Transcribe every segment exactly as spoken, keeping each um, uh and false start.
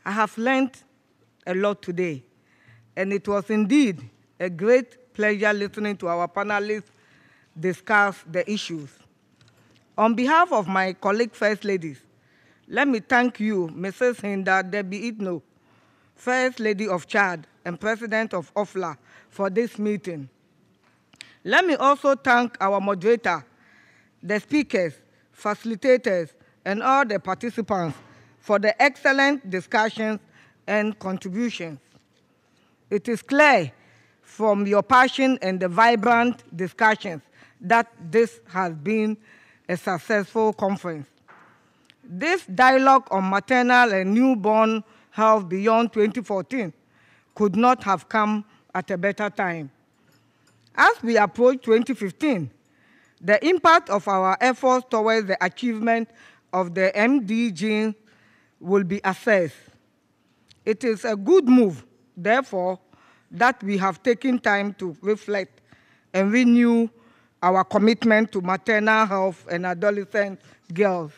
I have learned a lot today, and it was indeed a great pleasure listening to our panelists discuss the issues. On behalf of my colleague First Ladies, let me thank you, Missus Hinda Debbie Itno, First Lady of Chad and President of O F L A, for this meeting. Let me also thank our moderator, the speakers, facilitators, and all the participants for the excellent discussions and contributions. It is clear from your passion and the vibrant discussions that this has been a successful conference. This dialogue on maternal and newborn health beyond twenty fourteen could not have come at a better time. As we approach twenty fifteen, the impact of our efforts towards the achievement of the M D Gs will be assessed. It is a good move, therefore, that we have taken time to reflect and renew our commitment to maternal health and adolescent girls.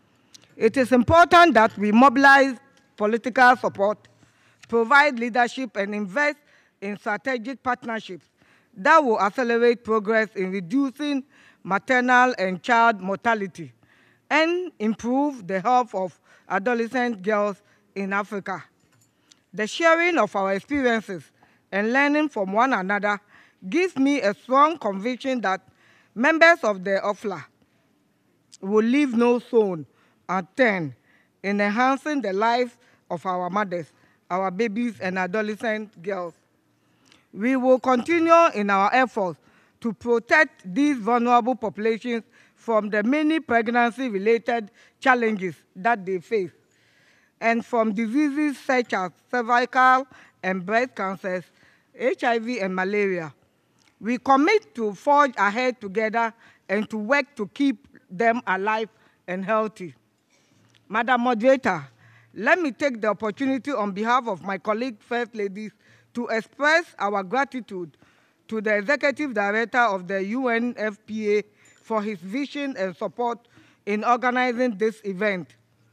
It is important that we mobilize political support, provide leadership, and invest in strategic partnerships that will accelerate progress in reducing maternal and child mortality and improve the health of adolescent girls in Africa. The sharing of our experiences and learning from one another gives me a strong conviction that members of the O F L A will leave no stone unturned in enhancing the lives of our mothers, our babies, and adolescent girls. We will continue in our efforts to protect these vulnerable populations from the many pregnancy-related challenges that they face, and from diseases such as cervical and breast cancers, H I V, and malaria. We commit to forge ahead together and to work to keep them alive and healthy. Madam Moderator, let me take the opportunity on behalf of my colleague First Ladies to express our gratitude to the Executive Director of the U N F P A for his vision and support in organizing this event.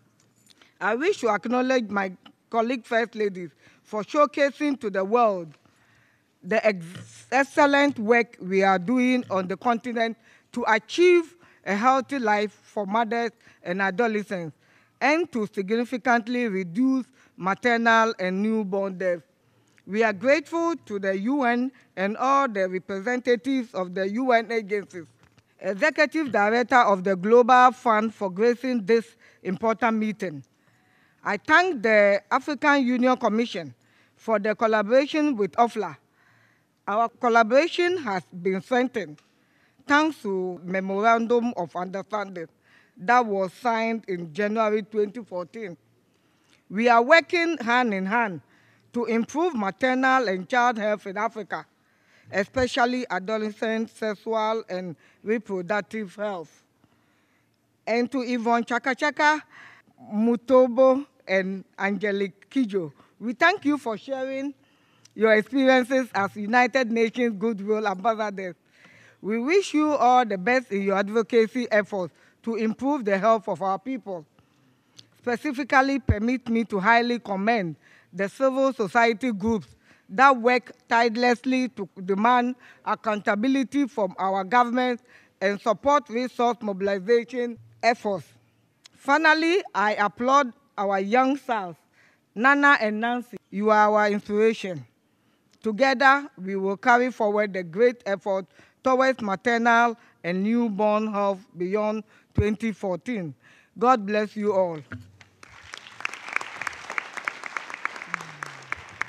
I wish to acknowledge my colleague First Ladies for showcasing to the world the ex excellent work we are doing on the continent to achieve a healthy life for mothers and adolescents and to significantly reduce maternal and newborn deaths. We are grateful to the U N and all the representatives of the U N agencies, Executive Director of the Global Fund for gracing this important meeting. I thank the African Union Commission for the collaboration with O F L A. Our collaboration has been strengthened thanks to Memorandum of Understanding that was signed in January twenty fourteen. We are working hand in hand to improve maternal and child health in Africa, especially adolescent sexual and reproductive health. And to Yvonne Chaka Chaka, Mutobo, and Angelique Kijo, we thank you for sharing your experiences as United Nations Goodwill Ambassadors. We wish you all the best in your advocacy efforts to improve the health of our people. Specifically, permit me to highly commend the civil society groups that work tirelessly to demand accountability from our government and support resource mobilization efforts. Finally, I applaud our young stars, Nana and Nancy. You are our inspiration. Together, we will carry forward the great effort towards maternal and newborn health beyond twenty fourteen. God bless you all.